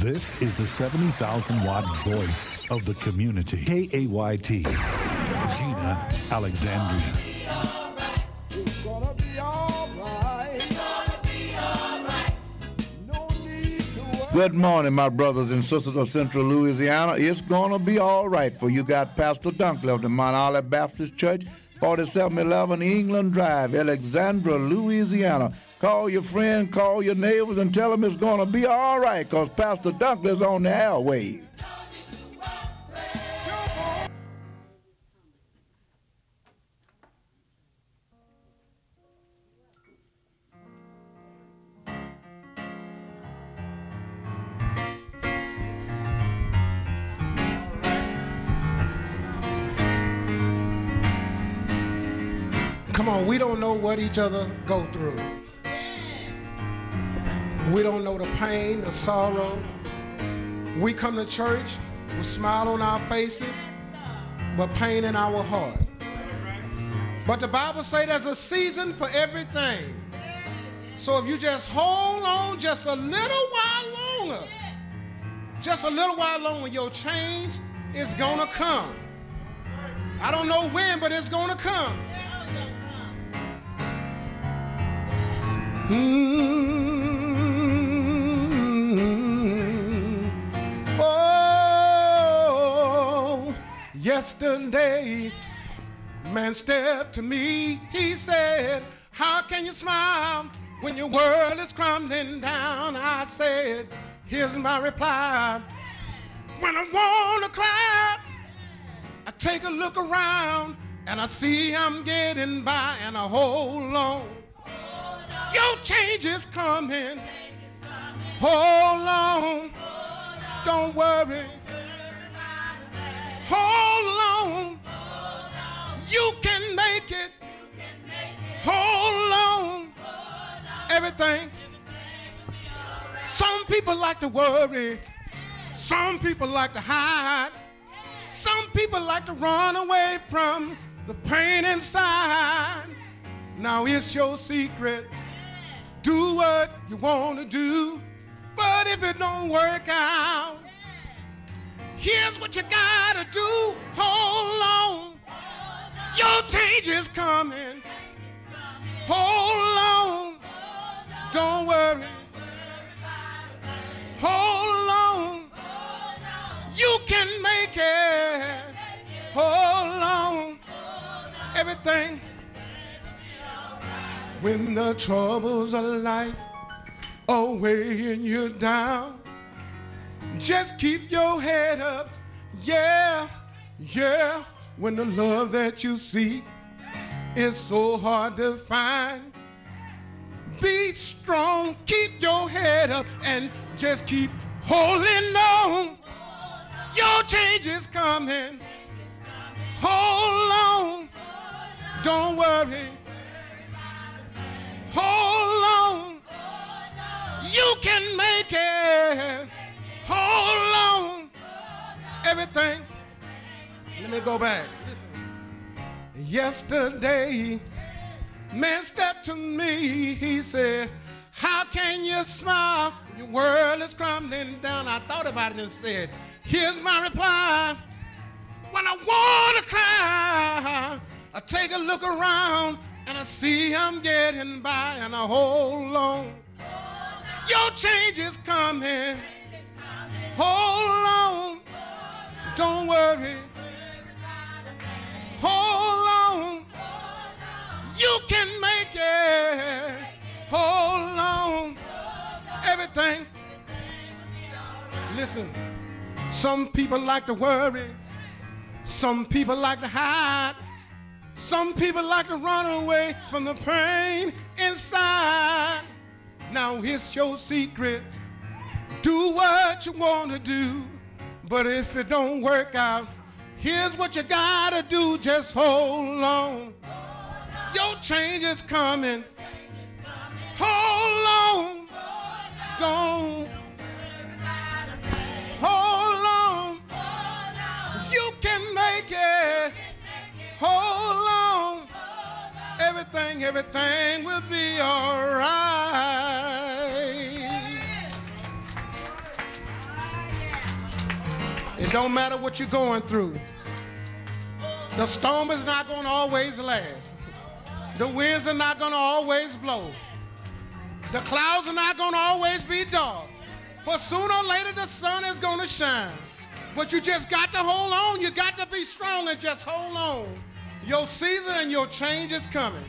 This is the 70,000 watt voice of the community. KAYT, Gina Alexandria. It's gonna be all right. It's gonna be all right. No need to worry. Good morning, my brothers and sisters of Central Louisiana. It's gonna be all right for you. Got Pastor Dunkley of the Mount Olive Baptist Church, 4711 England Drive, Alexandria, Louisiana. Call your friend, call your neighbors, and tell them it's going to be all right, because Pastor Dunkley's on the airwaves. Come on, we don't know what each other go through. We don't know the pain, the sorrow. We come to church with a smile on our faces, but pain in our heart. But the Bible says there's a season for everything. So if you just hold on just a little while longer, just a little while longer, your change is gonna come. I don't know when, but it's gonna come. Oh, yesterday, man stepped to me. He said, how can you smile when your world is crumbling down? I said, here's my reply. When I want to cry, I take a look around and I see I'm getting by, and I hold on. Your change is coming. Hold on. Don't worry. Hold on. You can make it. Hold on. Everything. Some people like to worry. Some people like to hide. Some people like to run away from the pain inside. Now it's your secret. Do what you want to do, but if it don't work out, here's what you gotta do. Hold on. Your change is coming. Hold on. Don't worry. Hold on. You can make it. Hold on. Everything. When the troubles of life are weighing you down, just keep your head up. Yeah, yeah. When the love that you seek is so hard to find, be strong, keep your head up, and just keep holding on. Your change is coming. Hold on. Don't worry. Hold on. You can make it. Hold on. Everything. Let me go back. Listen. Yesterday, man stepped to me. He said, how can you smile? Your world is crumbling down. I thought about it and said, here's my reply. When I want to cry, I take a look around and I see I'm getting by, and I hold on. Your change is coming. Hold on. Don't worry. Hold on. You can make it. Hold on. Everything. Listen, some people like to worry. Some people like to hide. Some people like to run away from the pain inside. Now here's your secret. Do what you want to do, but if it don't work out, here's what you gotta do. Just hold on. Your change is coming. Hold on. Don't. Hold on. You can make it. Hold on. Everything will be all right. It don't matter what you're going through. The storm is not going to always last. The winds are not going to always blow. The clouds are not going to always be dark. For sooner or later, the sun is going to shine. But you just got to hold on. You got to be strong and just hold on. Your season and your change is coming.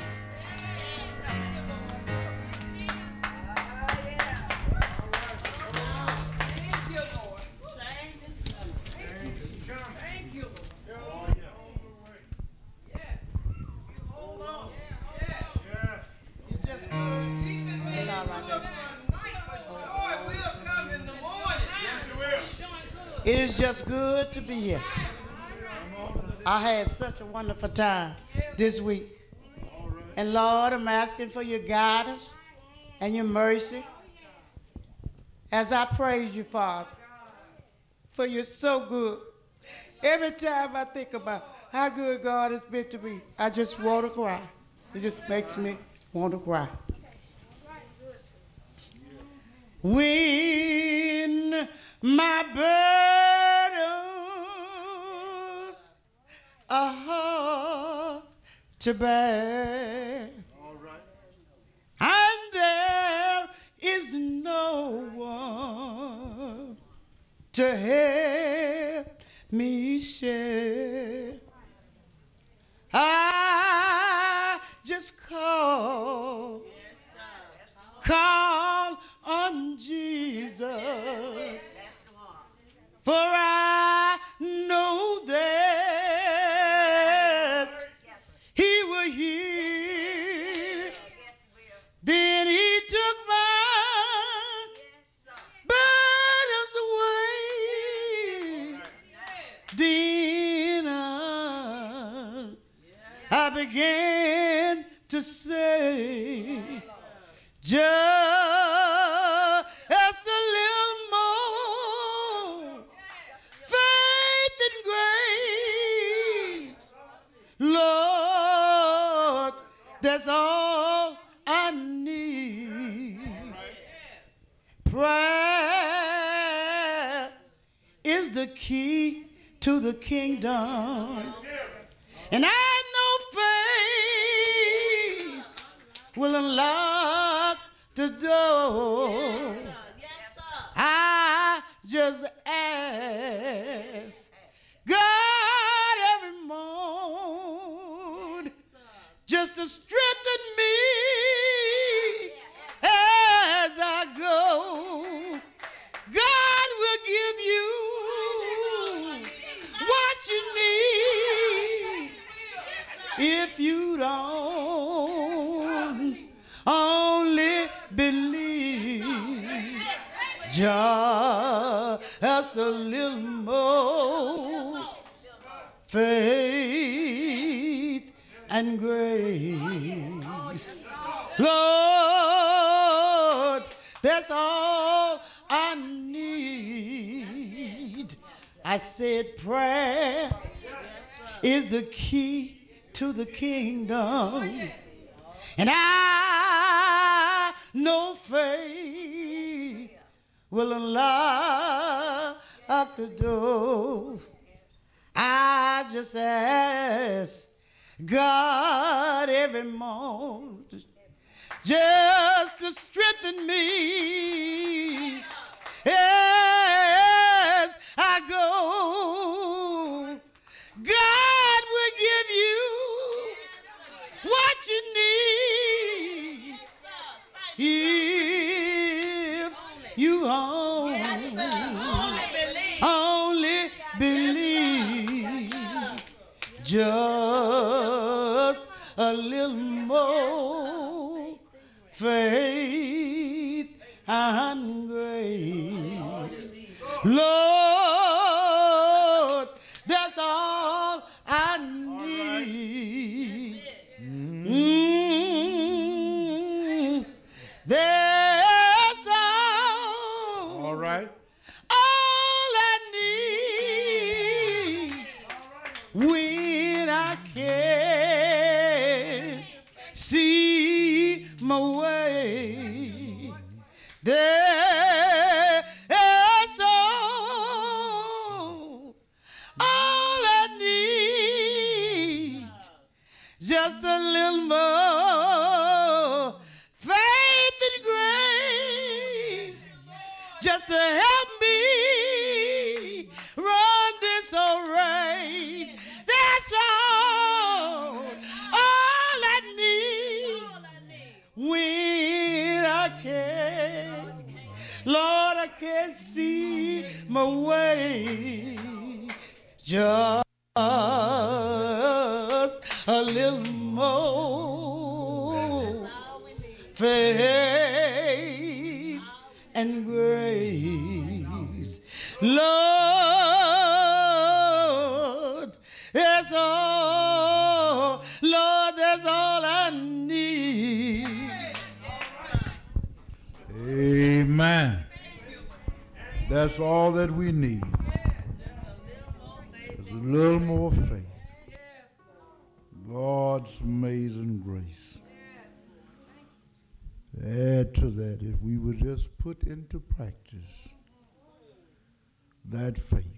It is just good to be here. I had such a wonderful time this week. And Lord, I'm asking for your guidance and your mercy as I praise you, Father, for you're so good. Every time I think about how good God has been to me, I just want to cry. It just makes me want to cry. When my burden a heart to bear, and there is no one to help me share, I just call on Jesus, for I know that he will hear. Then he took my burdens away. Then I began to say, just a little more faith and grace, Lord, that's all I need. Prayer is the key to the kingdom, and I know faith will unlock the door. I just ask God every morning just to strengthen me as I go. God will give you what you need if you don't only believe. Just a little more faith and grace, Lord, that's all I need. I said prayer is the key to the kingdom, and I know faith will unlock the door. I just ask God every morning just to strengthen me as I go. God will give you what you need if you only believe. Just a little more faith and grace, Lord, that's all I need. That's all right. All I need when I can't see my way. That's all to help me run this old race. That's all I need when I can't. Lord, I can't see my way. Just a little more faith and grace. Lord, that's all. Lord, that's all I need. Amen. That's all that we need. There's a little more faith. God's amazing grace. Add to that, if we would just put into practice that faith.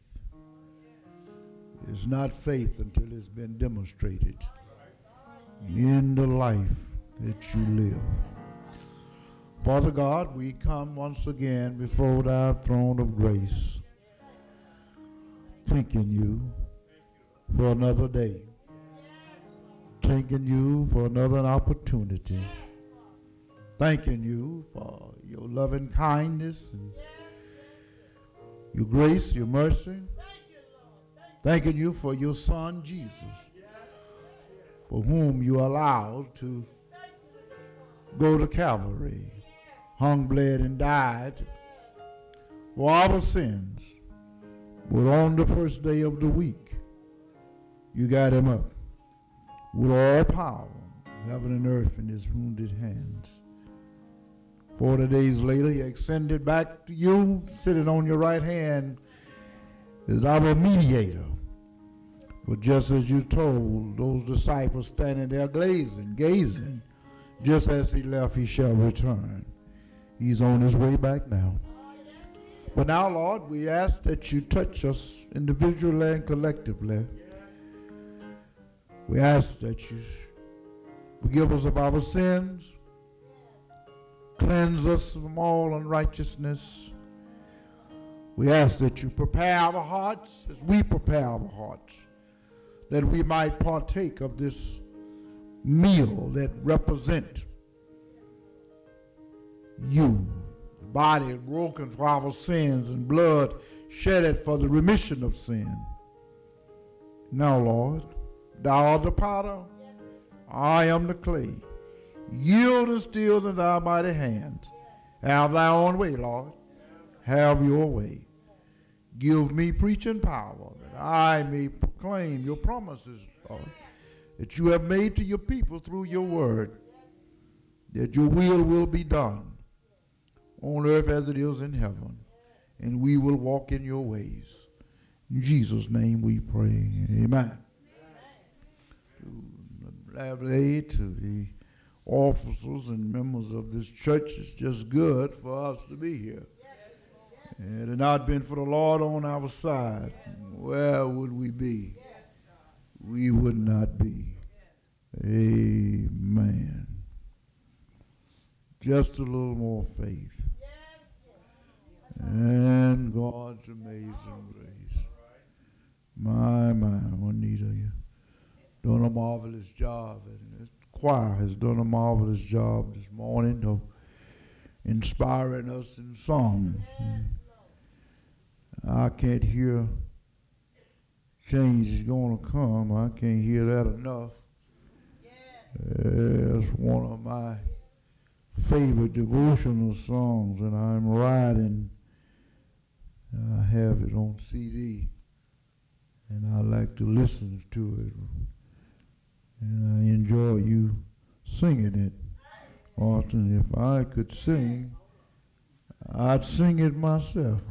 It's not faith until it's been demonstrated in the life that you live. Father God, we come once again before thy throne of grace, thanking you for another day, thanking you for another opportunity, thanking you for your loving kindness and your grace, your mercy, thanking you for your son Jesus, for whom you allowed to go to Calvary, hung, bled, and died for our sins. But on the first day of the week, you got him up with all power, heaven and earth, in his wounded hands. 40 days later, he ascended back to you, sitting on your right hand as our mediator. But just as you told those disciples standing there gazing, just as he left, he shall return. He's on his way back now. But now, Lord, we ask that you touch us individually and collectively. We ask that you forgive us of our sins, cleanse us from all unrighteousness. We ask that you prepare our hearts as we prepare our hearts, that we might partake of this meal that represents you, the body broken for our sins and blood shedded for the remission of sin. Now, Lord, thou art the potter, I am the clay. Yield and still in thy mighty hands. Have thy own way, Lord. Have your way. Give me preaching power, that I may proclaim your promises, Lord, that you have made to your people through your word, that your will be done on earth as it is in heaven, and we will walk in your ways. In Jesus' name we pray. Amen. To the officers and members of this church, it's just good for us to be here. Had it not been for the Lord on our side, where would we be? We would not be. Amen. Just a little more faith. And God's amazing grace. My, Juanita, you've done a marvelous job. And this choir has done a marvelous job this morning of inspiring us in song. I can't hear change is going to come. I can't hear that enough. It's one of my favorite devotional songs, and I'm writing. I have it on CD, and I like to listen to it, and I enjoy you singing it. Often, if I could sing, I'd sing it myself.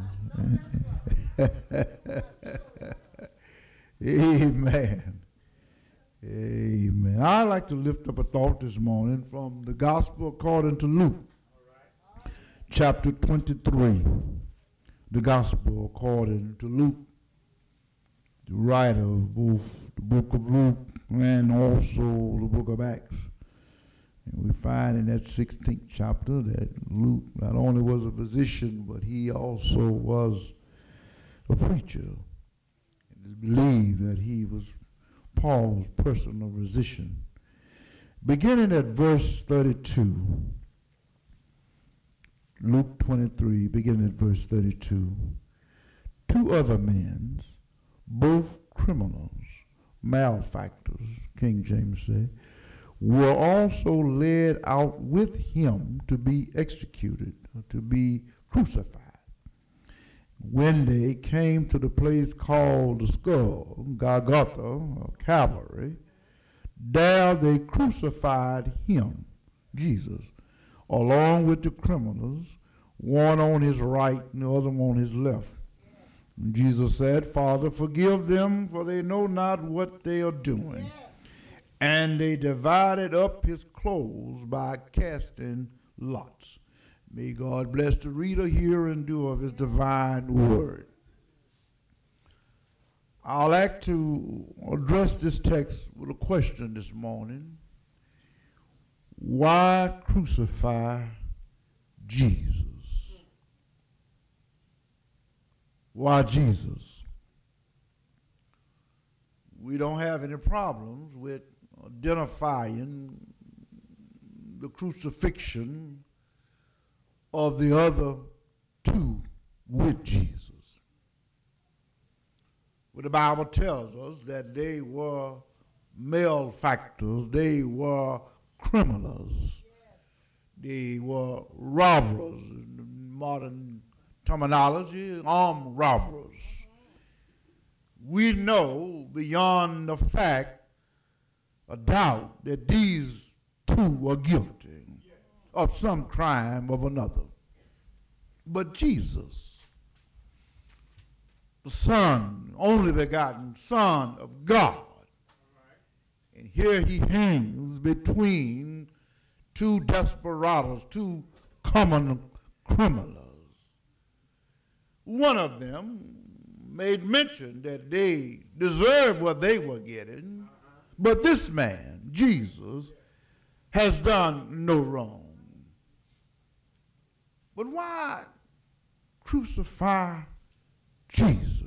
Amen. Amen. I'd like to lift up a thought this morning from the Gospel according to Luke, chapter 23. The Gospel according to Luke, the writer of both the book of Luke and also the book of Acts. And we find in that 16th chapter that Luke not only was a physician, but he also was a preacher. It is believed that he was Paul's personal physician. Beginning at verse 32, Luke 23, beginning at verse 32, 2 other men, both criminals, malefactors, King James said, were also led out with him to be executed, or to be crucified. When they came to the place called the Skull, Golgotha, or Calvary, there they crucified him, Jesus, along with the criminals, one on his right and the other on his left. And Jesus said, Father, forgive them, for they know not what they are doing. And they divided up his clothes by casting lots. May God bless the reader, hearer, and doer of his divine word. I'd like to address this text with a question this morning. Why crucify Jesus? Why Jesus? We don't have any problems with identifying the crucifixion of the other 2 with Jesus. But the Bible tells us that they were malefactors, they were criminals, they were robbers, in modern terminology, armed robbers. We know beyond the fact, a doubt, that these 2 were guilty of some crime of another. But Jesus, the Son, only begotten Son of God, and here he hangs between 2 desperados, 2 common criminals. One of them made mention that they deserved what they were getting, but this man, Jesus, has done no wrong. But why crucify Jesus?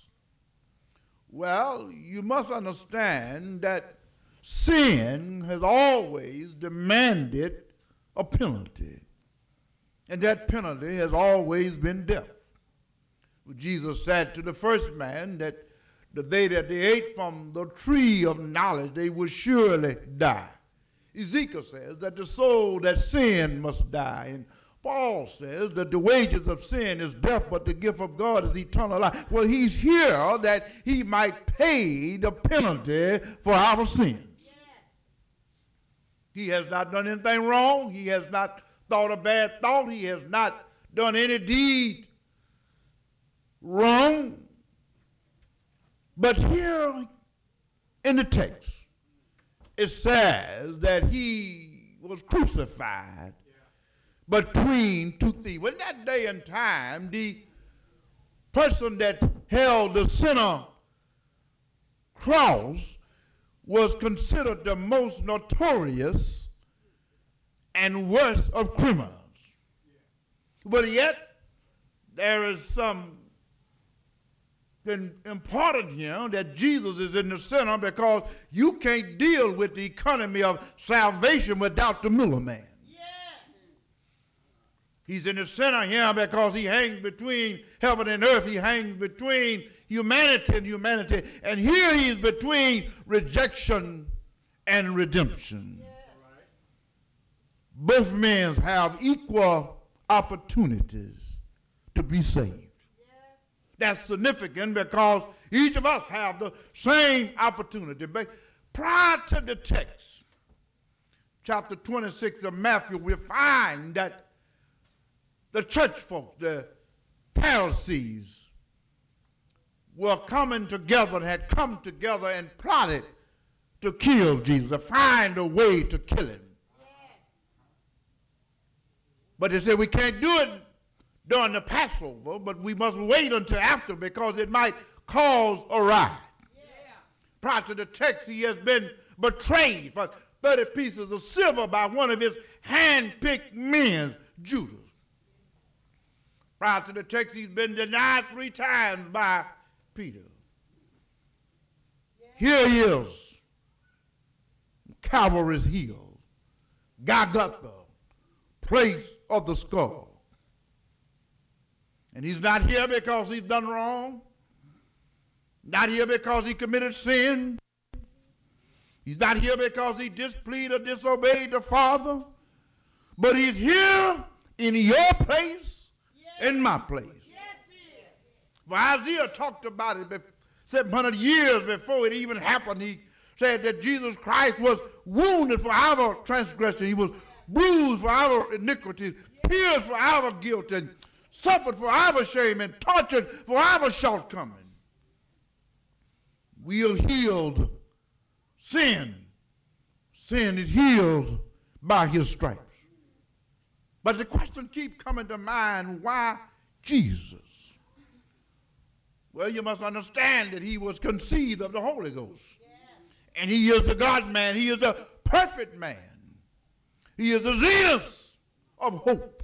Well, you must understand that sin has always demanded a penalty, and that penalty has always been death. Jesus said to the first man that the day that they ate from the tree of knowledge, they would surely die. Ezekiel says that the soul that sinned must die. And Paul says that the wages of sin is death, but the gift of God is eternal life. Well, he's here that he might pay the penalty for our sins. Yes. He has not done anything wrong. He has not thought a bad thought. He has not done any deed wrong. But here in the text, it says that he was crucified between 2 thieves. Well, in that day and time, the person that held the center cross was considered the most notorious and worst of criminals. But yet, there is something important here that Jesus is in the center, because you can't deal with the economy of salvation without the middleman. He's in the center here because he hangs between heaven and earth. He hangs between humanity and humanity. And here he is between rejection and redemption. Both men have equal opportunities to be saved. That's significant because each of us have the same opportunity. But prior to the text, chapter 26 of Matthew, we find that the church folks, the Pharisees, were coming together and had come together and plotted to kill Jesus, to find a way to kill him. But they said we can't do it during the Passover, but we must wait until after, because it might cause a riot. Prior to the text, he has been betrayed for 30 pieces of silver by one of his hand-picked men, Judas. Prior to the text, he's been denied 3 times by Peter. Here he is, Calvary's Hill, Golgotha, place of the skull. And he's not here because he's done wrong, not here because he committed sin. He's not here because he displeased or disobeyed the Father, but he's here in your place, in my place. For Isaiah talked about it 700 years before it even happened. He said that Jesus Christ was wounded for our transgression. He was bruised for our iniquities, pierced for our guilt, and suffered for our shame, and tortured for our shortcoming. We are healed. Sin is healed by his stripes. But the question keeps coming to mind, why Jesus? Well, you must understand that he was conceived of the Holy Ghost. And he is the God-man. He is the perfect man. He is the zenith of hope.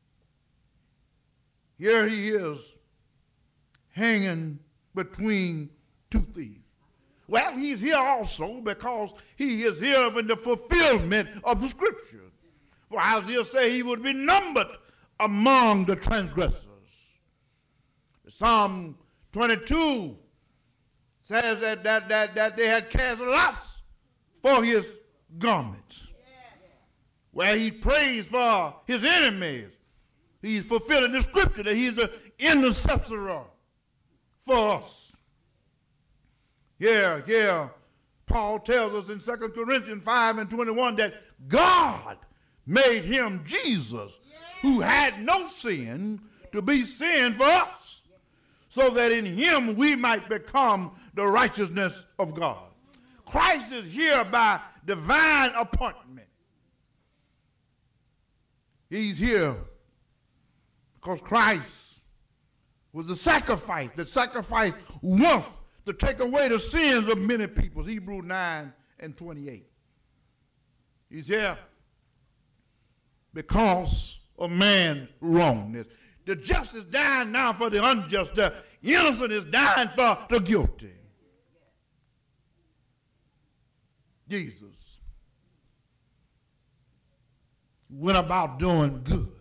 Here he is, hanging between 2 thieves. Well, he's here also because he is here in the fulfillment of the scripture. For Isaiah said he would be numbered among the transgressors. Psalm 22 says that they had cast lots for his garments. Where he prays for his enemies. He's fulfilling the scripture that he's the intercessor for us. Yeah, Paul tells us in 2 Corinthians 5:21 that God made him, Jesus, who had no sin, to be sin for us, so that in him we might become the righteousness of God. Christ is here by divine appointment. He's here because Christ was the sacrifice that sacrificed once to take away the sins of many people. Hebrews 9:28. He's here because of man's wrongness. The just is dying now for the unjust. The innocent is dying for the guilty. Jesus went about doing good.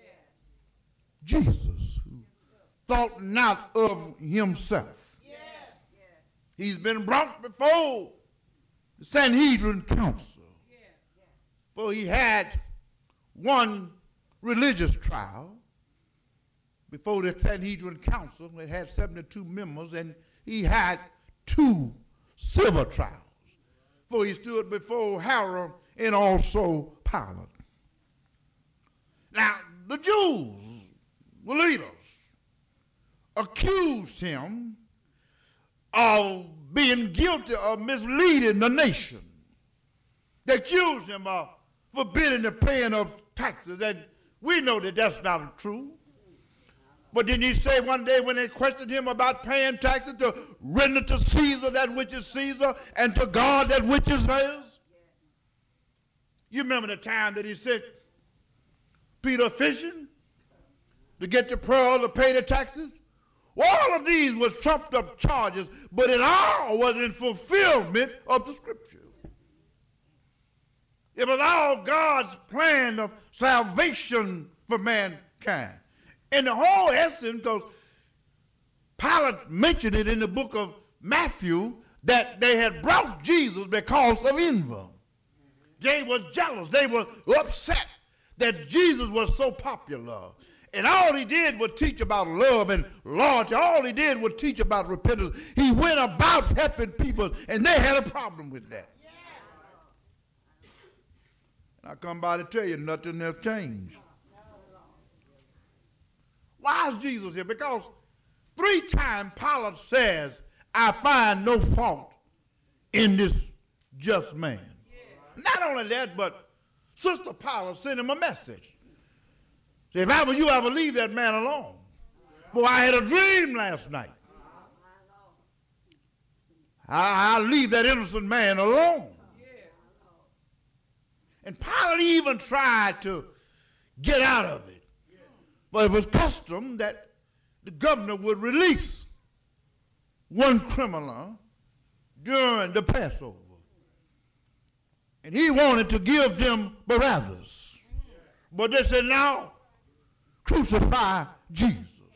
Jesus, who thought not of himself. He's been brought before the Sanhedrin council. For he had one religious trial before the Sanhedrin council. It had 72 members, and he had 2 civil trials. For he stood before Herod and also Pilate. Now, the Jews, the leaders, accused him of being guilty of misleading the nation. They accused him of forbidding the paying of taxes, and we know that that's not true. But didn't he say one day when they questioned him about paying taxes, to render to Caesar that which is Caesar, and to God that which is his? You remember the time that he sent Peter fishing to get the pearl to pay the taxes? All of these was trumped up charges, but it all was in fulfillment of the scripture. It was all God's plan of salvation for mankind. And the whole essence, because Pilate mentioned it in the book of Matthew, that they had brought Jesus because of envy. They were jealous. They were upset that Jesus was so popular. And all he did was teach about love and loyalty. All he did was teach about repentance. He went about helping people, and they had a problem with that. And I come by to tell you, nothing has changed. Why is Jesus here? Because 3 times Pilate says, I find no fault in this just man. Not only that, but Sister Pilate sent him a message. Say, if I was you, I would leave that man alone. Boy, I had a dream last night. I'll leave that innocent man alone. And Pilate even tried to get out of it. But it was custom that the governor would release one criminal during the Passover. And he wanted to give them Barabbas. But they said, no, crucify Jesus.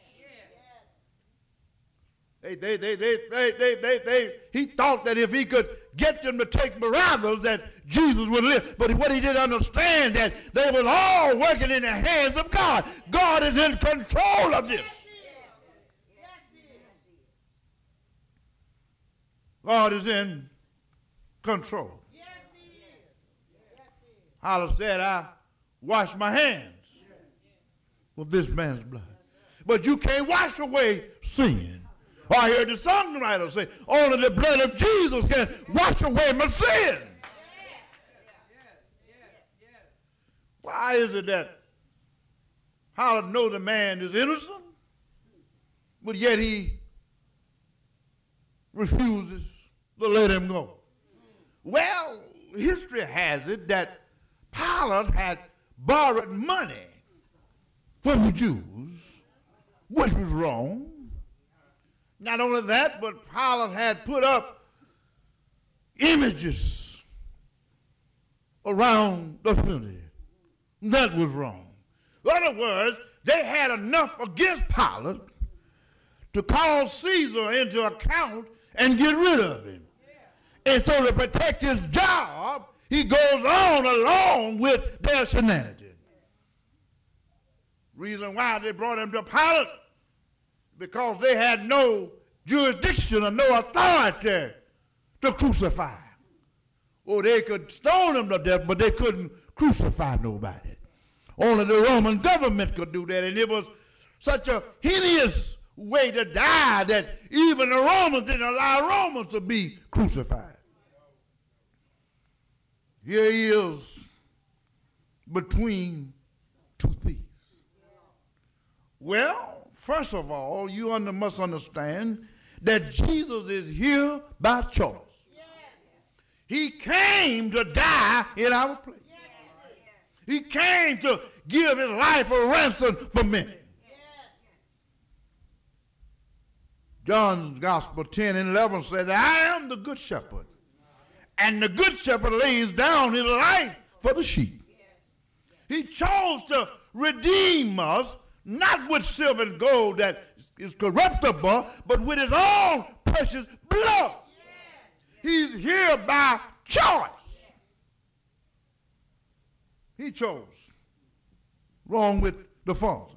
He thought that if he could get them to take Barabbas, that Jesus would live. But what he didn't understand, that they were all working in the hands of God. God is in control of this. God is in control. Pilate said, I wash my hands with this man's blood. But you can't wash away sin. Or I heard the songwriter say, only the blood of Jesus can wash away my sin. Why is it that Pilate knows the man is innocent, but yet he refuses to let him go? Well, history has it that Pilate had borrowed money from the Jews, which was wrong. Not only that, but Pilate had put up images around the city. That was wrong. In other words, they had enough against Pilate to call Caesar into account and get rid of him. And so to protect his job, he goes on along with their shenanigans. Reason why they brought him to Pilate, because they had no jurisdiction or no authority to crucify. Or they could stone him to death, but they couldn't crucify nobody. Only the Roman government could do that, and it was such a hideous way to die that even the Romans didn't allow Romans to be crucified. Here he is between two thieves. Well, first of all, you must understand that Jesus is here by choice. He came to die in our place. He came to give his life a ransom for many. John's Gospel 10:11 said, I am the good shepherd, and the good shepherd lays down his life for the sheep. He chose to redeem us, not with silver and gold that is corruptible, but with his own precious blood. He's here by choice. He chose. Wrong with the Father.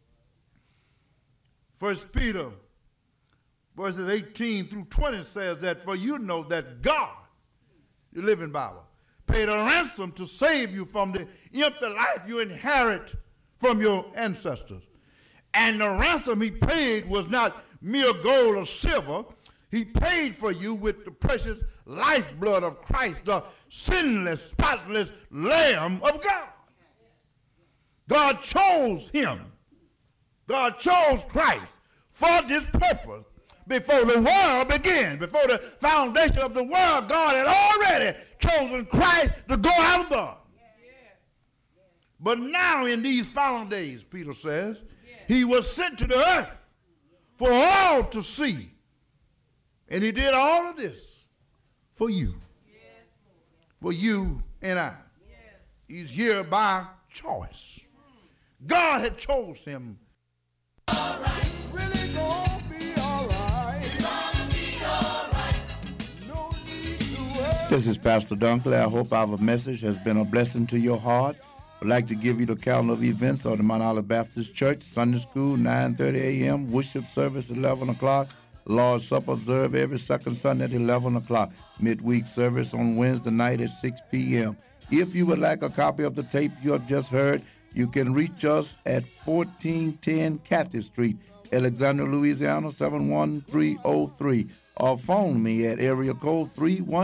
1 Peter verses 18 through 20 says that, for you know that God, the Living Bible, paid a ransom to save you from the empty life you inherit from your ancestors. And the ransom he paid was not mere gold or silver. He paid for you with the precious lifeblood of Christ, the sinless, spotless Lamb of God. God chose him. God chose Christ for this purpose. Before the world began, before the foundation of the world, God had already chosen Christ to go out above. But now in these final days, Peter says, he was sent to the earth for all to see. And he did all of this for you. For you and I. He's here by choice. God had chose him. All right. Really gonna be all right. It's gonna be all right. No need to worry. This is Pastor Dunkley. I hope our message has been a blessing to your heart. I'd like to give you the calendar of events of the Mount Olive Baptist Church. Sunday school, 9:30 a.m. Worship service, 11 o'clock. Lord's Supper observed every second Sunday at 11 o'clock. Midweek service on Wednesday night at 6 p.m. If you would like a copy of the tape you have just heard, you can reach us at 1410 Cathy Street, Alexandria, Louisiana, 71303. Or phone me at area code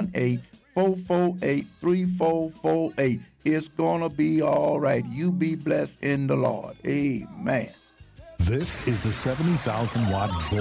318-448-3448. It's going to be all right. You be blessed in the Lord. Amen. This is the 70,000 watt